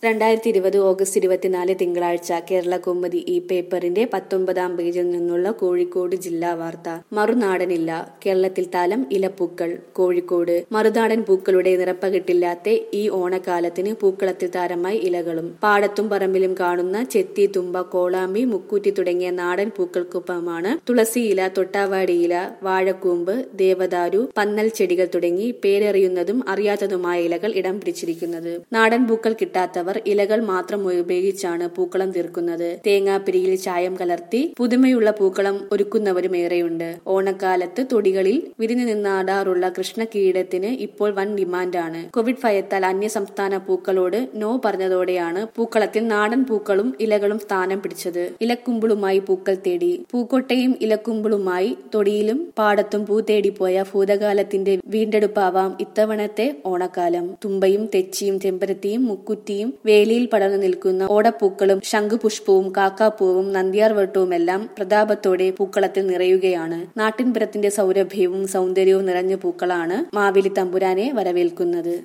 2020 August 24 തിങ്കളാഴ്ച കേരള കൗമുദി ഈ പേപ്പറിന്റെ 19-ാം പേജിൽ നിന്നുള്ള കോഴിക്കോട് ജില്ലാ വാർത്ത. മറുനാടനില്ല, കേരളത്തിൽ താലം ഇലപ്പൂക്കൾ. കോഴിക്കോട് മറുനാടൻ പൂക്കളുടെ നിറപ്പകിട്ടില്ലാത്ത ഈ ഓണക്കാലത്തിന് പൂക്കളത്തിൽ താരമായി ഇലകളും. പാടത്തും പറമ്പിലും കാണുന്ന ചെത്തി, തുമ്പ, കോളാമ്പി, മുക്കൂറ്റി തുടങ്ങിയ നാടൻ പൂക്കൾക്കൊപ്പമാണ് തുളസിയില, തൊട്ടാവാടിയില, വാഴക്കൂമ്പ്, ദേവദാരു, പന്നൽ ചെടികൾ തുടങ്ങി പേരറിയുന്നതും അറിയാത്തതുമായ ഇലകൾ ഇടം പിടിച്ചിരിക്കുന്നത്. നാടൻ പൂക്കൾ കിട്ടാത്തവർ ഇലകൾ മാത്രം ഉപയോഗിച്ചാണ് പൂക്കളം തീർക്കുന്നത്. തേങ്ങാപ്പിരിയിൽ ചായം കലർത്തി പുതുമയുള്ള പൂക്കളം ഒരുക്കുന്നവരും ഏറെയുണ്ട്. ഓണക്കാലത്ത് തൊടികളിൽ വിരിഞ്ഞു നിന്നാടാറുള്ള കൃഷ്ണകിരീടത്തിന് ഇപ്പോൾ വൻ ഡിമാൻഡാണ്. കോവിഡ് ഭയത്താൽ അന്യസംസ്ഥാന പൂക്കളോട് നോ പറഞ്ഞതോടെയാണ് പൂക്കളത്തിൽ നാടൻ പൂക്കളും ഇലകളും സ്ഥാനം പിടിച്ചത്. ഇലക്കുമ്പിളുമായി പൂക്കൾ തേടി. പൂക്കൊട്ടയും ഇലക്കുമ്പിളുമായി തൊടിയിലും പാടത്തും പൂ തേടിപ്പോയ ഭൂതകാലത്തിന്റെ വീണ്ടെടുപ്പാവാം ഇത്തവണത്തെ ഓണക്കാലം. തുമ്പയും തെച്ചിയും ചെമ്പരത്തിയും മുക്കുറ്റിയും വേലിയിൽ പടർന്നു നിൽക്കുന്ന ഓടപ്പൂക്കളും ശംഖുപുഷ്പവും കാക്കാപ്പൂവും നന്ദ്യാർവട്ടവുമെല്ലാം പ്രതാപത്തോടെ പൂക്കളത്തിൽ നിറയുകയാണ്. നാട്ടിൻപുറത്തിന്റെ സൗരഭ്യവും സൗന്ദര്യവും നിറഞ്ഞ പൂക്കളാണ് മാവേലി തമ്പുരാനെ വരവേൽക്കുന്നത്.